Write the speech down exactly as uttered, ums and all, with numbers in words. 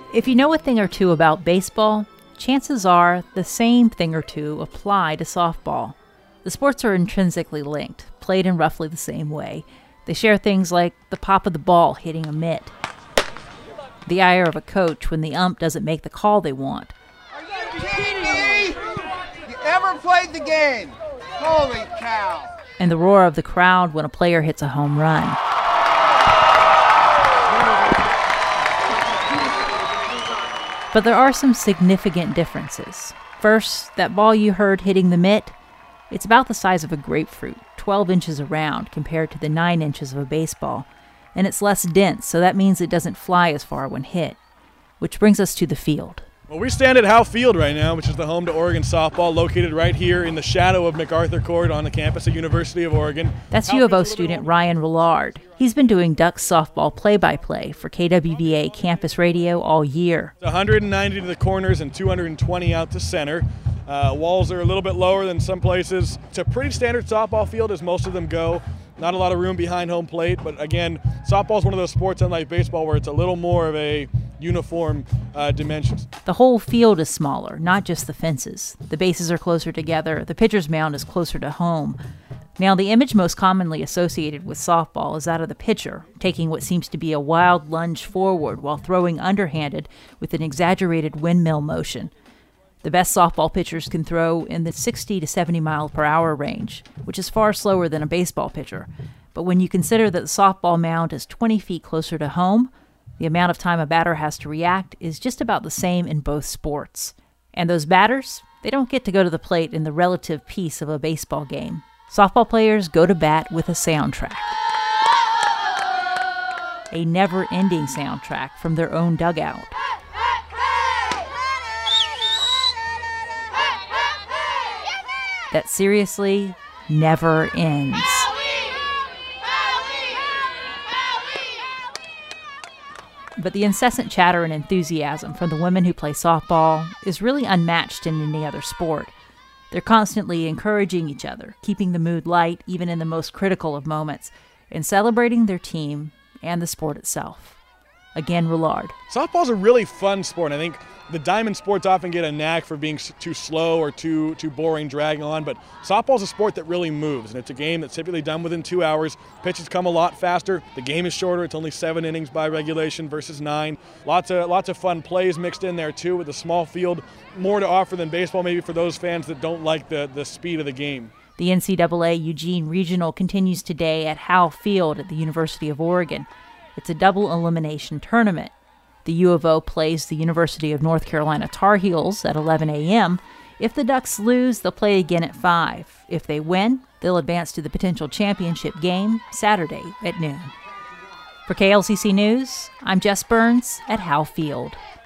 If you know a thing or two about baseball, chances are the same thing or two apply to softball. The sports are intrinsically linked, played in roughly the same way. They share things like the pop of the ball hitting a mitt, the ire of a coach when the ump doesn't make the call they want. Are you kidding me? You ever played the game? Holy cow. And the roar of the crowd when a player hits a home run. But there are some significant differences. First, that ball you heard hitting the mitt, it's about the size of a grapefruit, twelve inches around compared to the nine inches of a baseball. And it's less dense, so that means it doesn't fly as far when hit. Which brings us to the field. Well, we stand at Howe Field right now, which is the home to Oregon softball, located right here in the shadow of MacArthur Court on the campus at University of Oregon. That's U of O student Ryan Roulard. He's been doing Ducks softball play-by-play for K W V A Campus Radio all year. one hundred ninety to the corners and two hundred twenty out to center. Uh, walls are a little bit lower than some places. It's a pretty standard softball field as most of them go. Not a lot of room behind home plate, but again, softball is one of those sports, unlike baseball, where it's a little more of a uniform uh, dimensions. The whole field is smaller, not just the fences. The bases are closer together. The pitcher's mound is closer to home. Now, the image most commonly associated with softball is that of the pitcher, taking what seems to be a wild lunge forward while throwing underhanded with an exaggerated windmill motion. The best softball pitchers can throw in the sixty to seventy mile per hour range, which is far slower than a baseball pitcher. But when you consider that the softball mound is twenty feet closer to home, the amount of time a batter has to react is just about the same in both sports. And those batters, they don't get to go to the plate in the relative peace of a baseball game. Softball players go to bat with a soundtrack. A never-ending soundtrack from their own dugout. That seriously never ends. But the incessant chatter and enthusiasm from the women who play softball is really unmatched in any other sport. They're constantly encouraging each other, keeping the mood light even in the most critical of moments, and celebrating their team and the sport itself. Again, Roulard. Softball's a really fun sport. I think the diamond sports often get a knack for being too slow or too too boring, dragging on, but softball's a sport that really moves, and it's a game that's typically done within two hours. Pitches come a lot faster. The game is shorter. It's only seven innings by regulation versus nine. Lots of lots of fun plays mixed in there too with a small field. More to offer than baseball maybe for those fans that don't like the, the speed of the game. The N C double A Eugene Regional continues today at Howe Field at the University of Oregon. It's a double elimination tournament. The U of O plays the University of North Carolina Tar Heels at eleven a.m. If the Ducks lose, they'll play again at five. If they win, they'll advance to the potential championship game Saturday at noon. For K L C C News, I'm Jess Burns at Howe Field.